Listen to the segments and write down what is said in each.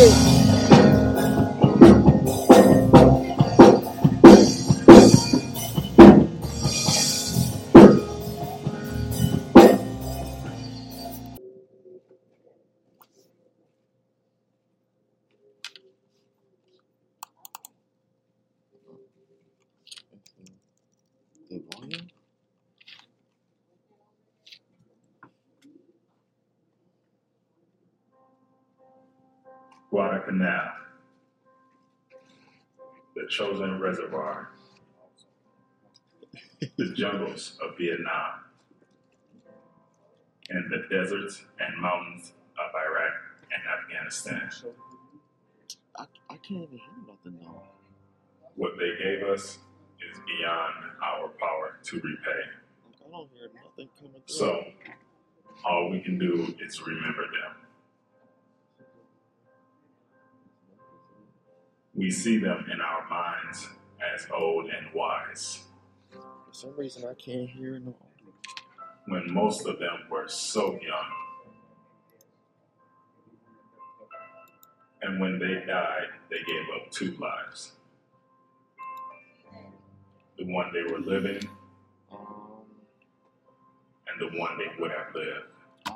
The volume? Guadalcanal, the chosen reservoir, the jungles of Vietnam, and the deserts and mountains of Iraq and Afghanistan. I can't even hear nothing now. What they gave us is beyond our power to repay. I don't hear nothing coming through. So, all we can do is remember them. We see them in our minds as old and wise, For some reason, I can't hear no. when most of them were so young. And when they died, they gave up 2 lives. The one they were living and the one they would have lived.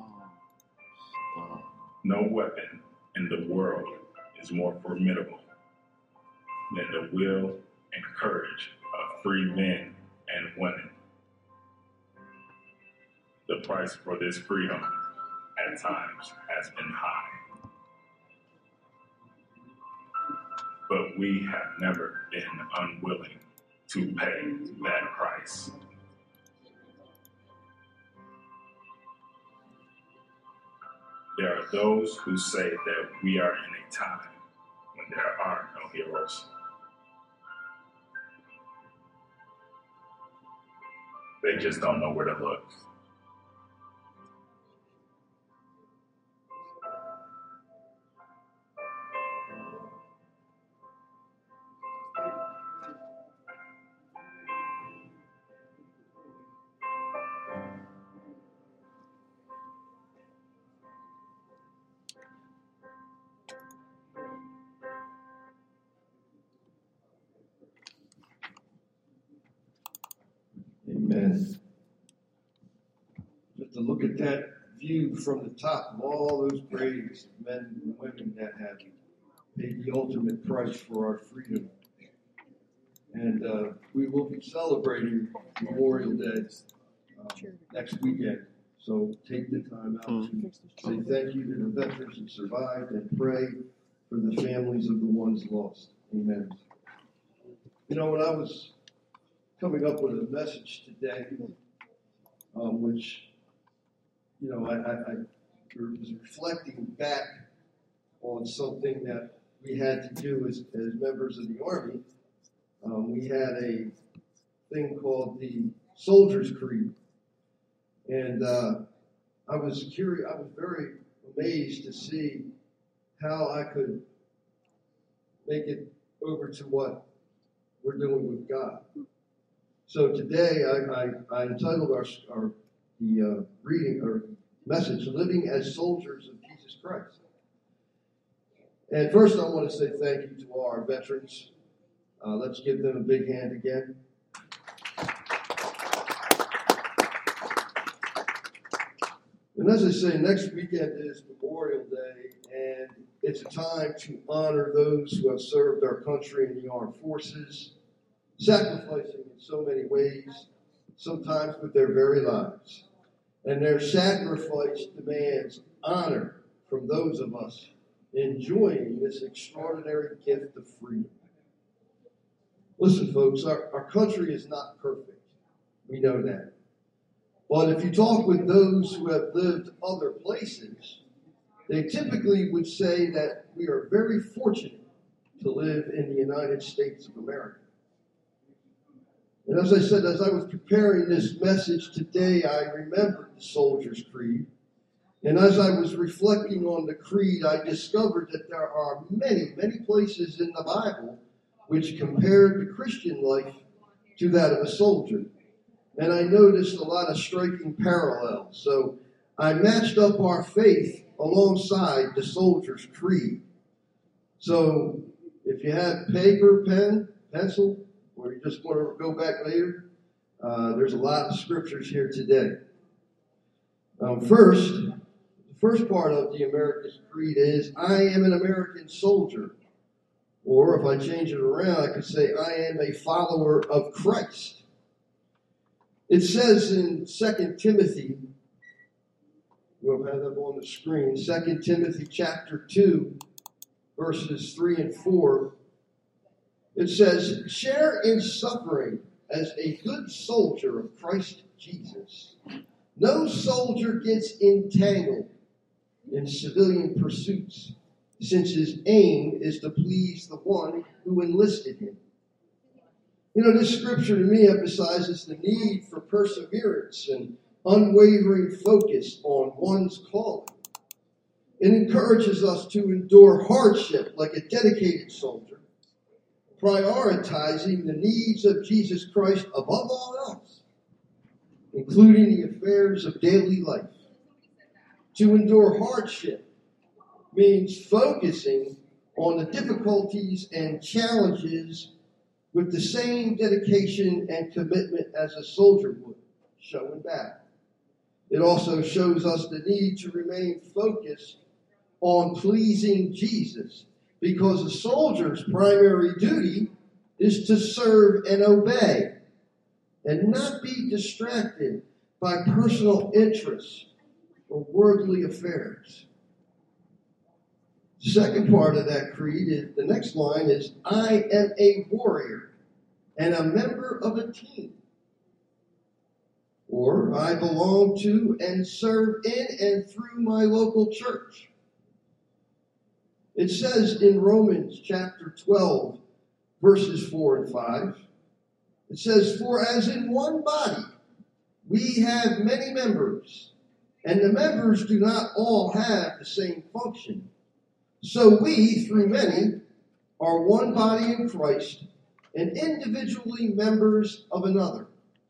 No weapon in the world is more formidable than the will and courage of free men and women. The price for this freedom at times has been high. But we have never been unwilling to pay that price. There are those who say that we are in a time when there are no heroes. They just don't know where to look. Amen. Just to look at that view from the top of all those graves of men and women that have paid the ultimate price for our freedom. And we will be celebrating Memorial Day next weekend. So take the time out to say thank you to the veterans that survived and pray for the families of the ones lost. Amen. You know, when I was coming up with a message today, which, you know, I was reflecting back on something that we had to do as members of the Army. We had a thing called the Soldier's Creed. And I was curious, I was very amazed to see how I could make it over to what we're doing with God. So today I entitled our reading or message, Living as Soldiers of Jesus Christ. And first I want to say thank you to all our veterans. Let's give them a big hand again. And as I say, next weekend is Memorial Day, and it's a time to honor those who have served our country in the armed forces, sacrificing in so many ways, sometimes with their very lives. And their sacrifice demands honor from those of us enjoying this extraordinary gift of freedom. Listen, folks, our country is not perfect. We know that. But if you talk with those who have lived other places, they typically would say that we are very fortunate to live in the United States of America. And as I said, as I was preparing this message today, I remembered the Soldier's Creed. And as I was reflecting on the creed, I discovered that there are many, many places in the Bible which compared the Christian life to that of a soldier. And I noticed a lot of striking parallels. So I matched up our faith alongside the Soldier's Creed. So if you have paper, pen, pencil, or you just want to go back later, there's a lot of scriptures here today. The first part of the American Creed is, I am an American soldier. Or if I change it around, I could say, I am a follower of Christ. It says in 2 Timothy, we'll have that on the screen, 2 Timothy chapter 2, verses 3 and 4. It says, share in suffering as a good soldier of Christ Jesus. No soldier gets entangled in civilian pursuits, since his aim is to please the one who enlisted him. You know, this scripture to me emphasizes the need for perseverance and unwavering focus on one's calling. It encourages us to endure hardship like a dedicated soldier, prioritizing the needs of Jesus Christ above all else, including the affairs of daily life. To endure hardship means focusing on the difficulties and challenges with the same dedication and commitment as a soldier would, showing back. It also shows us the need to remain focused on pleasing Jesus, because a soldier's primary duty is to serve and obey, and not be distracted by personal interests or worldly affairs. The second part of that creed is, the next line is, I am a warrior and a member of a team. Or, I belong to and serve in and through my local church. It says in Romans chapter 12, verses 4 and 5, it says, for as in one body we have many members, and the members do not all have the same function. So we, through many, are one body in Christ, and individually members of another.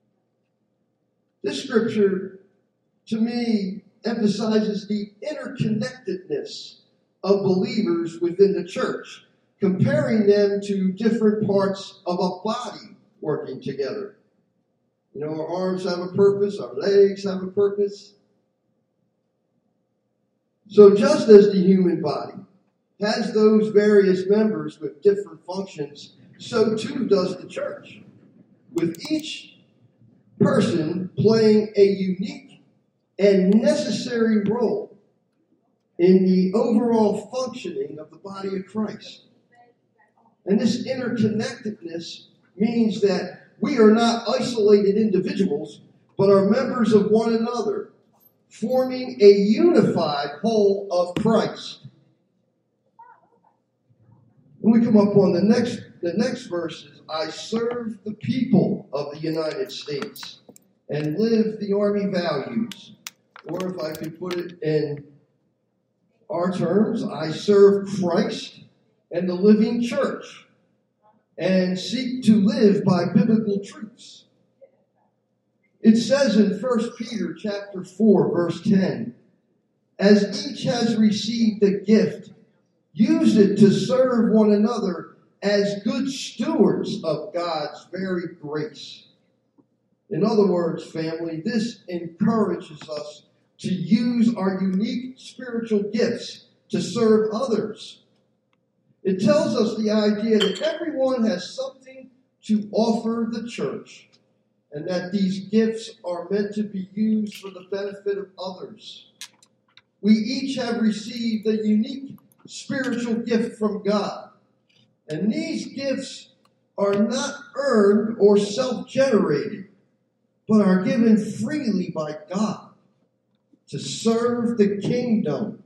This scripture, to me, emphasizes the interconnectedness of believers within the church, comparing them to different parts of a body working together. You know, our arms have a purpose, our legs have a purpose. So just as the human body has those various members with different functions, so too does the church, with each person playing a unique and necessary role in the overall functioning of the body of Christ. And this interconnectedness means that we are not isolated individuals, but are members of one another, forming a unified whole of Christ. When we come up on the next verses, I serve the people of the United States and live the Army values. Or if I could put it in our terms, I serve Christ and the living church and seek to live by biblical truths. It says in 1 Peter chapter 4, verse 10, as each has received a gift, use it to serve one another as good stewards of God's very grace. In other words, family, this encourages us to use our unique spiritual gifts to serve others. It tells us the idea that everyone has something to offer the church, and that these gifts are meant to be used for the benefit of others. We each have received a unique spiritual gift from God, and these gifts are not earned or self-generated, but are given freely by God to serve the kingdom.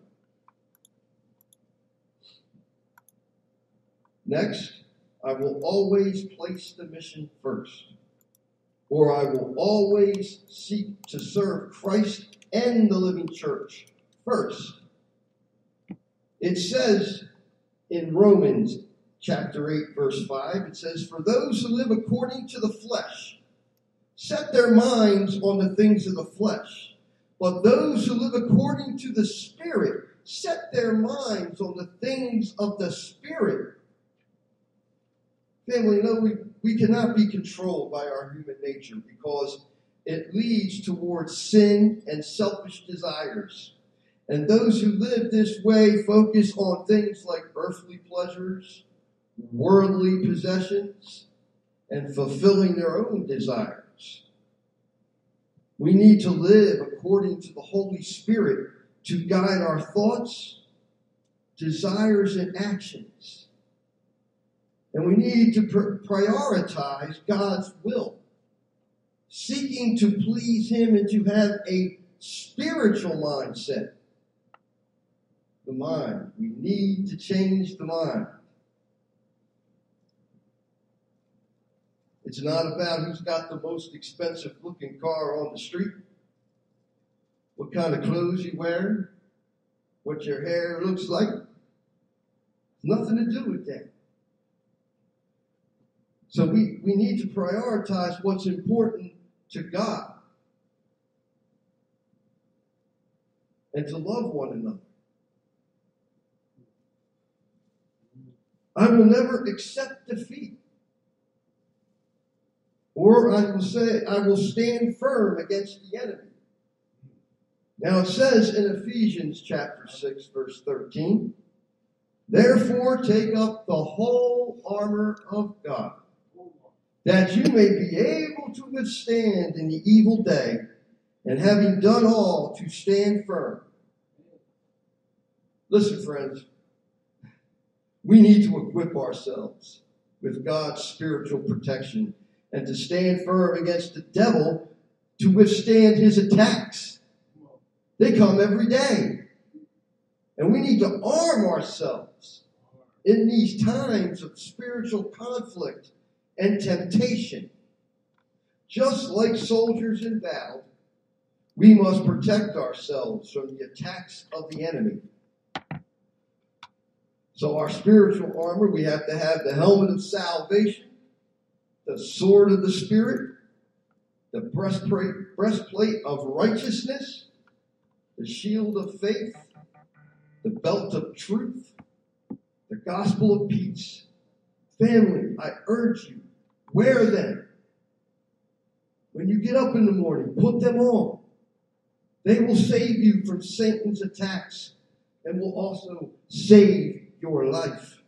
Next, I will always place the mission first, or I will always seek to serve Christ and the living church first. It says in Romans chapter 8, verse 5, it says, for those who live according to the flesh set their minds on the things of the flesh, but those who live according to the Spirit set their minds on the things of the Spirit. Family, no, we cannot be controlled by our human nature because it leads towards sin and selfish desires. And those who live this way focus on things like earthly pleasures, worldly possessions, and fulfilling their own desires. We need to live according to the Holy Spirit to guide our thoughts, desires, and actions. And we need to prioritize God's will, seeking to please Him and to have a spiritual mindset. The mind. We need to change the mind. It's not about who's got the most expensive looking car on the street, what kind of clothes you wear, what your hair looks like. Nothing to do with that. So we need to prioritize what's important to God and to love one another. I will never accept defeat. Or I will say, I will stand firm against the enemy. Now it says in Ephesians chapter 6, verse 13, therefore take up the whole armor of God, that you may be able to withstand in the evil day, and having done all, to stand firm. Listen, friends, we need to equip ourselves with God's spiritual protection and to stand firm against the devil to withstand his attacks. They come every day. And we need to arm ourselves in these times of spiritual conflict and temptation. Just like soldiers in battle, we must protect ourselves from the attacks of the enemy. So our spiritual armor, we have to have the helmet of salvation, the sword of the Spirit, the breastplate of righteousness, the shield of faith, the belt of truth, the gospel of peace. Family, I urge you, wear them. When you get up in the morning, put them on. They will save you from Satan's attacks and will also save your life.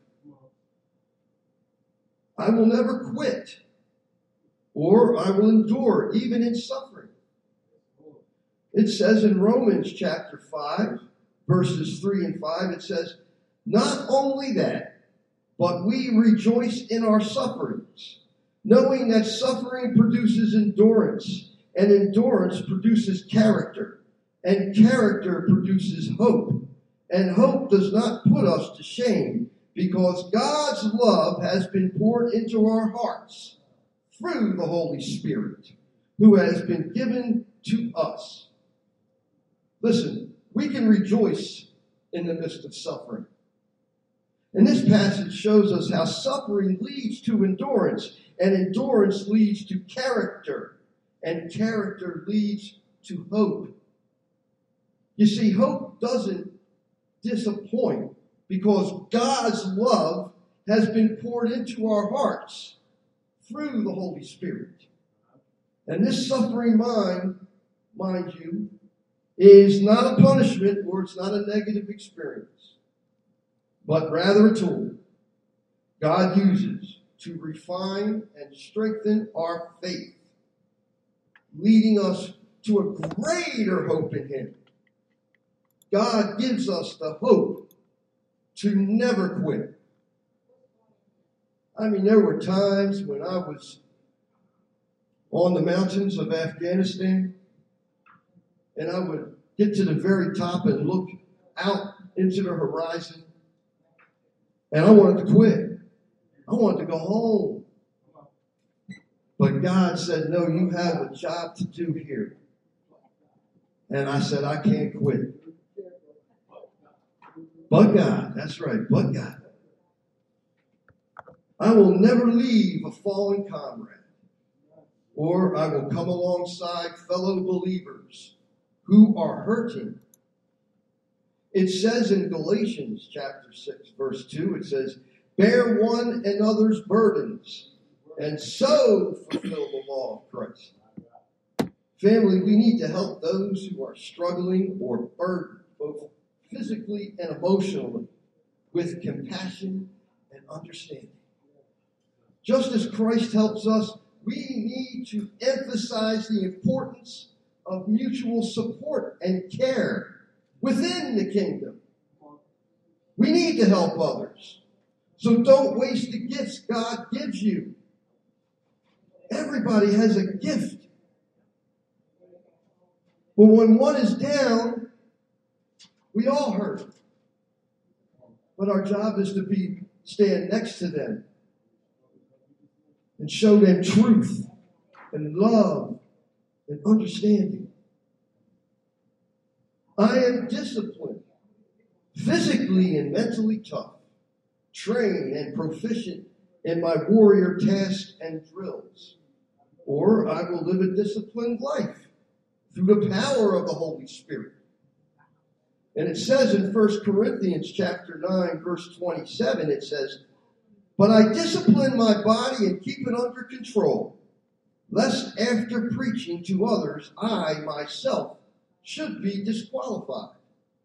I will never quit, or I will endure, even in suffering. It says in Romans chapter 5, verses 3 and 5, it says, not only that, but we rejoice in our sufferings, knowing that suffering produces endurance, and endurance produces character, and character produces hope. And hope does not put us to shame, because God's love has been poured into our hearts through the Holy Spirit, who has been given to us. Listen, we can rejoice in the midst of suffering. And this passage shows us how suffering leads to endurance, and endurance leads to character, and character leads to hope. You see, hope doesn't disappoint because God's love has been poured into our hearts through the Holy Spirit. And this suffering mind you, is not a punishment or it's not a negative experience, but rather a tool God uses to refine and strengthen our faith, leading us to a greater hope in Him. God gives us the hope to never quit. I mean, there were times when I was on the mountains of Afghanistan, and I would get to the very top and look out into the horizon, and I wanted to quit. I wanted to go home. But God said, no, you have a job to do here. And I said, I can't quit. But God, that's right, but God. I will never leave a fallen comrade, or I will come alongside fellow believers who are hurting. It says in Galatians chapter 6, verse 2, it says, bear one another's burdens, and so fulfill the law of Christ. Family, we need to help those who are struggling or burdened, both physically and emotionally, with compassion and understanding. Just as Christ helps us, we need to emphasize the importance of mutual support and care within the kingdom. We need to help others. So don't waste the gifts God gives you. Everybody has a gift. But when one is down, we all hurt. But our job is to stand next to them and show them truth and love and understanding. I am disciplined, physically and mentally tough, trained and proficient in my warrior tasks and drills. Or I will live a disciplined life through the power of the Holy Spirit. And it says in 1 Corinthians chapter 9, verse 27, it says, but I discipline my body and keep it under control, lest after preaching to others, I myself should be disqualified.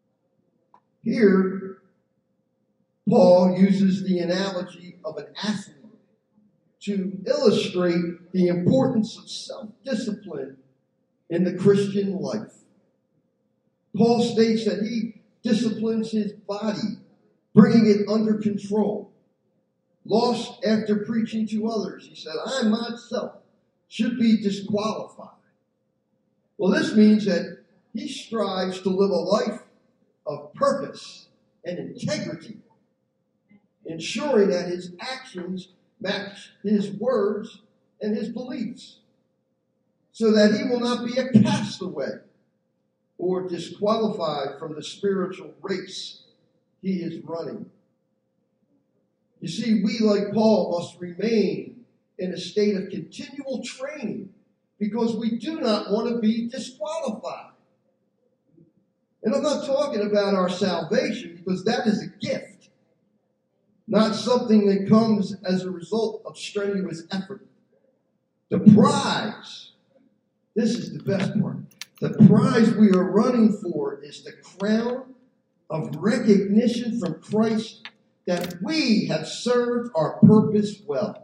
Here, Paul uses the analogy of an athlete to illustrate the importance of self-discipline in the Christian life. Paul states that he disciplines his body, bringing it under control. Lost after preaching to others, he said, I myself should be disqualified. Well, this means that he strives to live a life of purpose and integrity, ensuring that his actions match his words and his beliefs, so that he will not be a castaway or disqualified from the spiritual race he is running. You see, we, like Paul, must remain in a state of continual training because we do not want to be disqualified. And I'm not talking about our salvation because that is a gift, not something that comes as a result of strenuous effort. The prize, this is the best part, the prize we are running for is the crown of recognition from Christ that we have served our purpose well.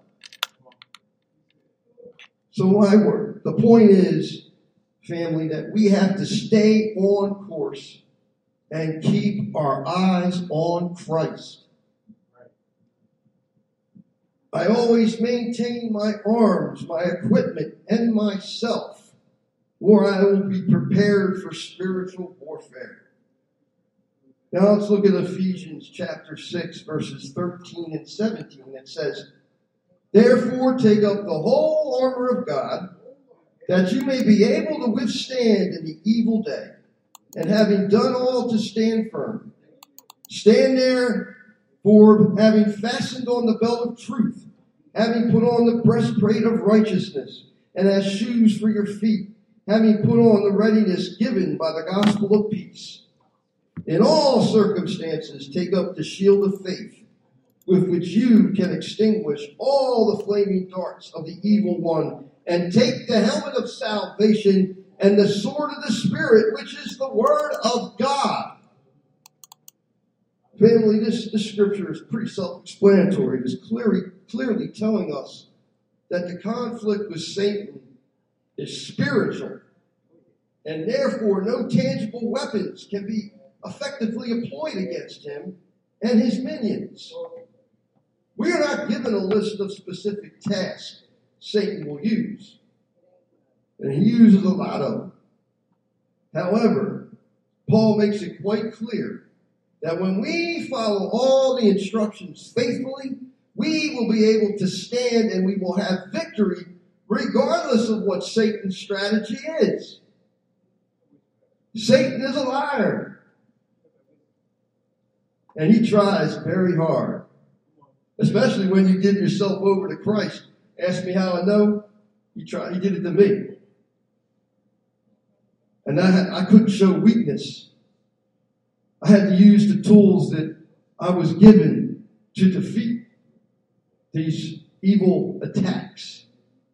So the point is, family, that we have to stay on course and keep our eyes on Christ. I always maintain my arms, my equipment, and myself, or I will be prepared for spiritual warfare. Now let's look at Ephesians chapter 6, verses 13 and 17. It says, therefore take up the whole armor of God, that you may be able to withstand in the evil day, and having done all to stand firm. Stand therefore, having fastened on the belt of truth, having put on the breastplate of righteousness, and as shoes for your feet, having put on the readiness given by the gospel of peace. In all circumstances, take up the shield of faith, with which you can extinguish all the flaming darts of the evil one, and take the helmet of salvation and the sword of the Spirit, which is the word of God. Family, this scripture is pretty self-explanatory. It is clearly telling us that the conflict with Satan is spiritual, and therefore no tangible weapons can be effectively employed against him and his minions. We are not given a list of specific tasks Satan will use, and he uses a lot of them. However, Paul makes it quite clear that when we follow all the instructions faithfully, we will be able to stand and we will have victory regardless of what Satan's strategy is. Satan is a liar. And he tries very hard, especially when you give yourself over to Christ. Ask me how I know. He did it to me. And I couldn't show weakness. I had to use the tools that I was given to defeat these evil attacks.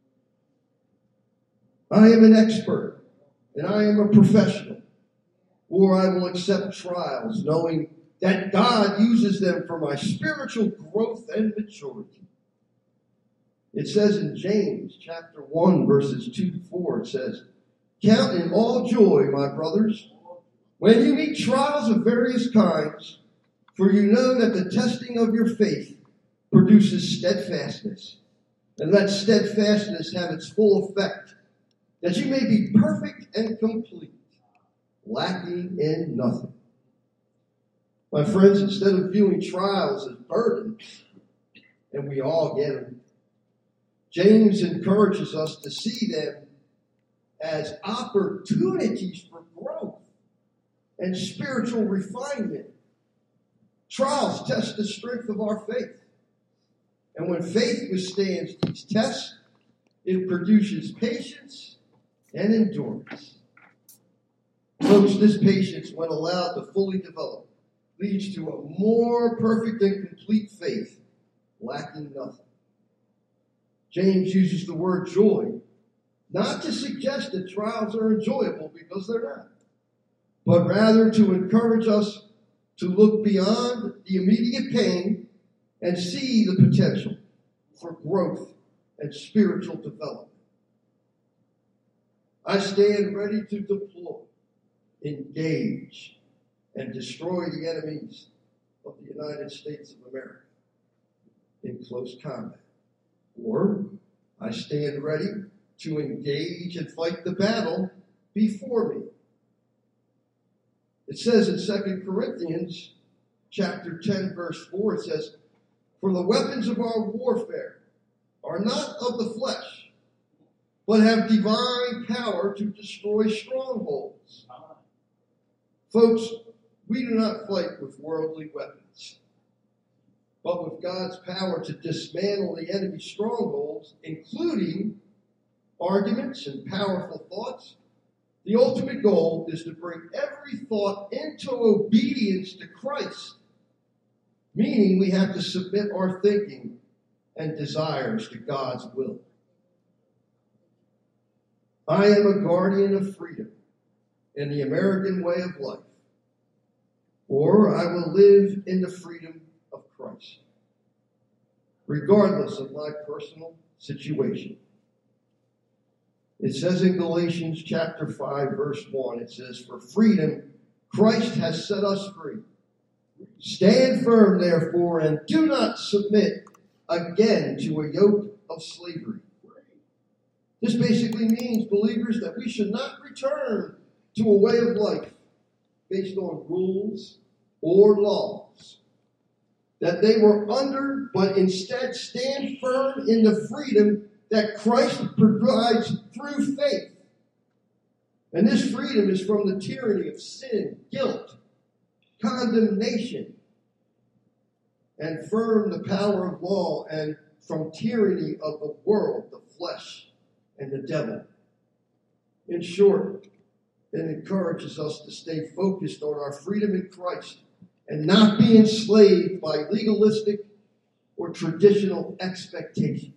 I am an expert and I am a professional, or I will accept trials knowing that God uses them for my spiritual growth and maturity. It says in James chapter 1, verses 2 to 4, it says, "Count it all joy, my brothers, when you meet trials of various kinds, for you know that the testing of your faith produces steadfastness. And let steadfastness have its full effect, that you may be perfect and complete, lacking in nothing." My friends, instead of viewing trials as burdens, and we all get them, James encourages us to see them as opportunities for growth and spiritual refinement. Trials test the strength of our faith. And when faith withstands these tests, it produces patience and endurance. Folks, this patience, when allowed to fully develop, leads to a more perfect and complete faith, lacking nothing. James uses the word joy, not to suggest that trials are enjoyable, because they're not, but rather to encourage us to look beyond the immediate pain and see the potential for growth and spiritual development. I stand ready to deploy, engage, and destroy the enemies of the United States of America in close combat. Or I stand ready to engage and fight the battle before me. It says in 2 Corinthians chapter 10, verse 4, it says, "For the weapons of our warfare are not of the flesh, but have divine power to destroy strongholds." Folks, we do not fight with worldly weapons, but with God's power to dismantle the enemy's strongholds, including arguments and powerful thoughts. The ultimate goal is to bring every thought into obedience to Christ, meaning we have to submit our thinking and desires to God's will. I am a guardian of freedom in the American way of life, or I will live in the freedom of Christ, regardless of my personal situation. It says in Galatians chapter 5, verse 1, it says, "For freedom Christ has set us free. Stand firm, therefore, and do not submit again to a yoke of slavery." This basically means, believers, that we should not return to a way of life based on rules or laws that they were under, but instead stand firm in the freedom that Christ provides through faith. And this freedom is from the tyranny of sin, guilt, condemnation, and from the power of law, and from tyranny of the world, the flesh, and the devil. In short, it encourages us to stay focused on our freedom in Christ and not be enslaved by legalistic or traditional expectations.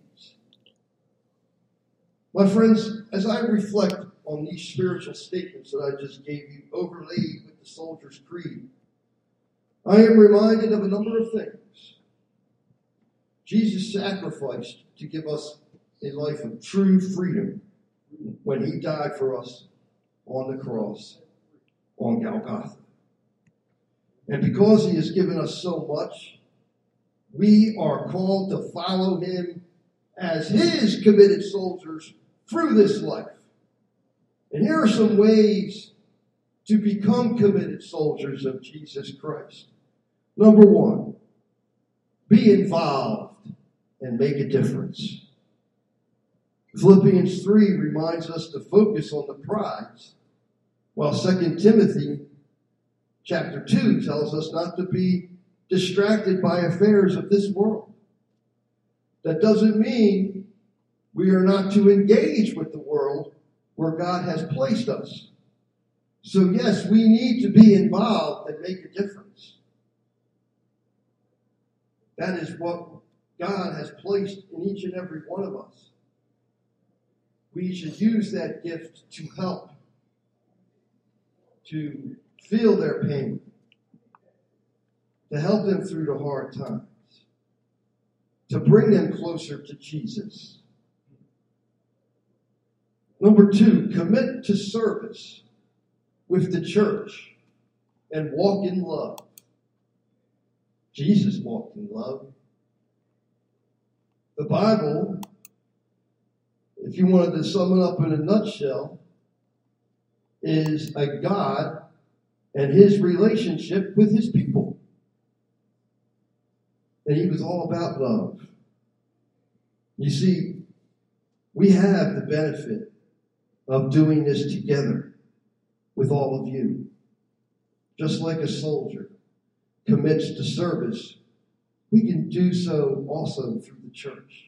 My friends, as I reflect on these spiritual statements that I just gave you, overlaid with the Soldier's Creed, I am reminded of a number of things. Jesus sacrificed to give us a life of true freedom when he died for us on the cross on Golgotha. And because he has given us so much, we are called to follow him as his committed soldiers through this life. And here are some ways to become committed soldiers of Jesus Christ. Number one, be involved and make a difference. Philippians 3 reminds us to focus on the prize, while 2 Timothy chapter 2 tells us not to be distracted by affairs of this world. That doesn't mean we are not to engage with the world where God has placed us. So yes, we need to be involved and make a difference. That is what God has placed in each and every one of us. We should use that gift to help, to feel their pain, to help them through the hard times, to bring them closer to Jesus. Number 2, commit to service with the church and walk in love. Jesus walked in love. The Bible, if you wanted to sum it up in a nutshell, is a God and his relationship with his people. And he was all about love. You see, we have the benefit of doing this together with all of you. Just like a soldier commits to service, we can do so also through the church.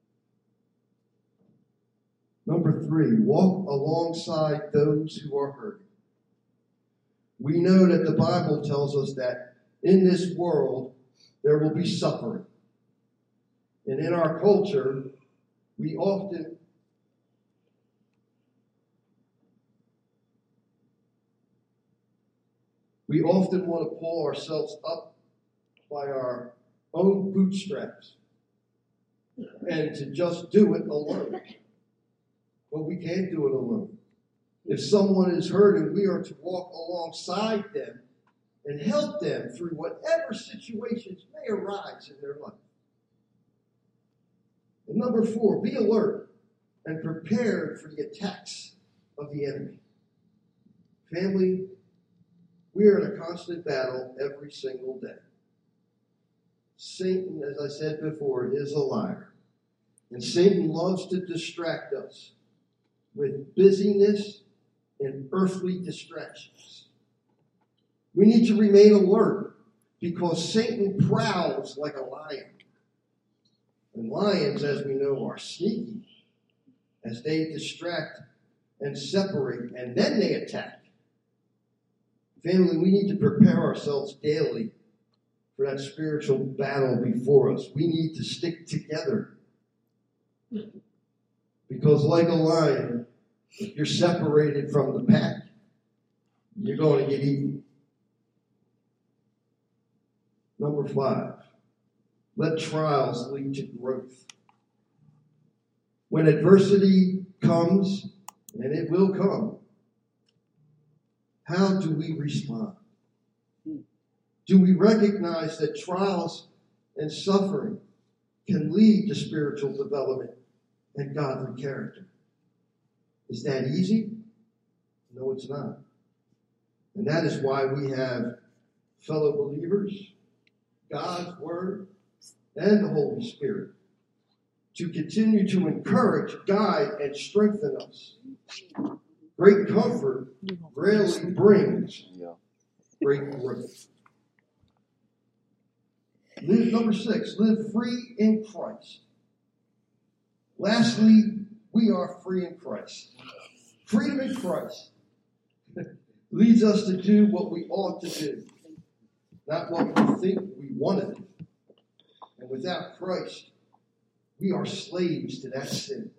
Number 3, walk alongside those who are hurting. We know that the Bible tells us that in this world there will be suffering. And in our culture, we often want to pull ourselves up by our own bootstraps and to just do it alone. But we can't do it alone. If someone is hurting, we are to walk alongside them and help them through whatever situations may arise in their life. And number 4, be alert and prepared for the attacks of the enemy. Family, we are in a constant battle every single day. Satan, as I said before, is a liar. And Satan loves to distract us with busyness and earthly distractions. We need to remain alert because Satan prowls like a lion. And lions, as we know, are sneaky as they distract and separate, and then they attack. Family, we need to prepare ourselves daily for that spiritual battle before us. We need to stick together. Because like a lion, if you're separated from the pack, you're going to get eaten. Number 5, let trials lead to growth. When adversity comes, and it will come, how do we respond? Do we recognize that trials and suffering can lead to spiritual development and godly character? Is that easy? No, it's not. And that is why we have fellow believers, God's Word, and the Holy Spirit to continue to encourage, guide, and strengthen us. Great comfort rarely brings great growth. Number 6, live free in Christ. Lastly, we are free in Christ. Freedom in Christ leads us to do what we ought to do, not what we think we want to do. And without Christ, we are slaves to that sin.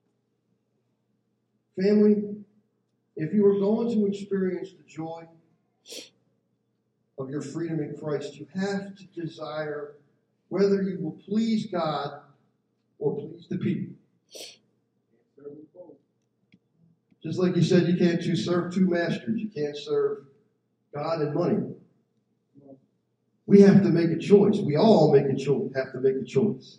Family, if you are going to experience the joy of your freedom in Christ, you have to desire whether you will please God or please the people. Just like you said, you can't serve 2 masters. You can't serve God and money. We have to make a choice. We all have to make a choice.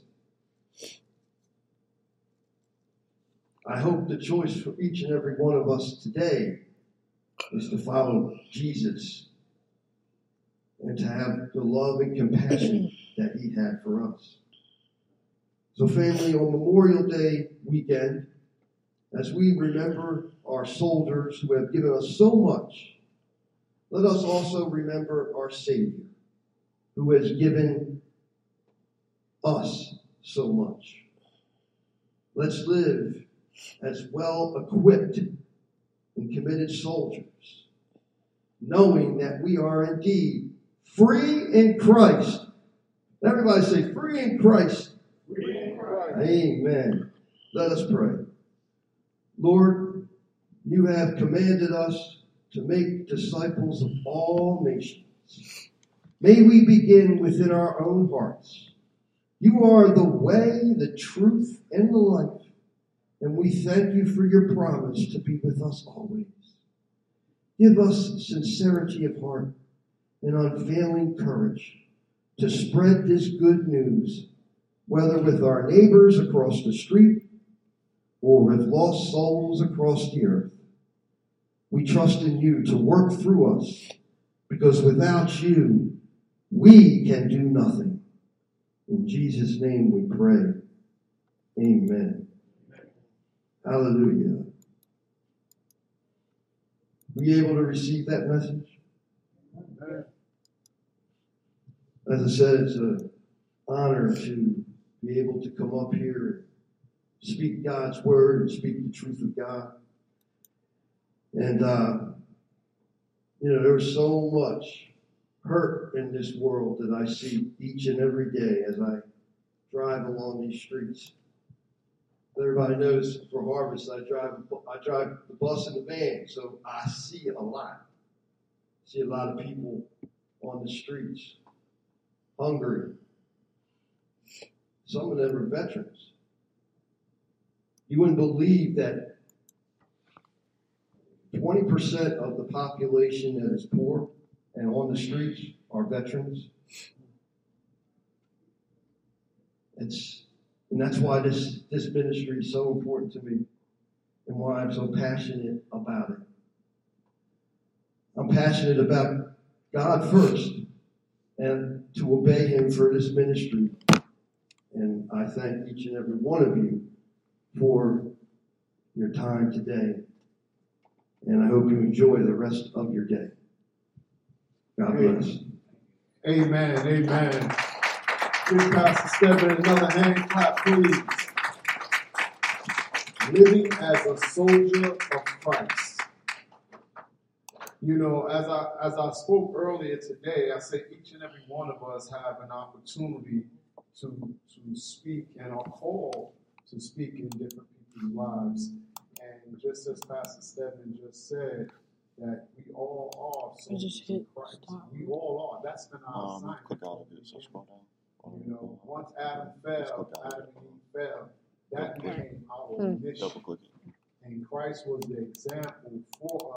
I hope the choice for each and every one of us today is to follow Jesus and to have the love and compassion that he had for us. So family, on Memorial Day weekend, as we remember our soldiers who have given us so much, let us also remember our Savior, who has given us so much. Let's live as well-equipped and committed soldiers knowing that we are indeed free in Christ. Everybody say, free in Christ. Free in Christ. Amen. Let us pray. Lord, you have commanded us to make disciples of all nations. May we begin within our own hearts. You are the way, the truth, and the life. And we thank you for your promise to be with us always. Give us sincerity of heart and unfailing courage to spread this good news, whether with our neighbors across the street or with lost souls across the earth. We trust in you to work through us, because without you, we can do nothing. In Jesus' name we pray. Amen. Hallelujah. Were you able to receive that message? As I said, it's an honor to be able to come up here and speak God's word and speak the truth of God. And, there's so much hurt in this world that I see each and every day as I drive along these streets. Everybody knows for Harvest, I drive the bus and the van, so I see a lot. I see a lot of people on the streets, hungry. Some of them are veterans. You wouldn't believe that 20% of the population that is poor and on the streets are veterans. And that's why this ministry is so important to me and why I'm so passionate about it. I'm passionate about God first and to obey him for this ministry. And I thank each and every one of you for your time today. And I hope you enjoy the rest of your day. God bless. Amen. Amen. Give Pastor Stedman another hand clap, please. Living as a soldier of Christ. You know, as I spoke earlier today, I said each and every one of us have an opportunity to speak and are called to speak in different people's lives. And just as Pastor Stedman just said, that we all are soldiers of Christ. We all are. That's been our assignment. Click out of it, so scroll down. You know, once Adam fell, Adam and Eve fell, that became our mission. Double click it. And Christ was the example for us.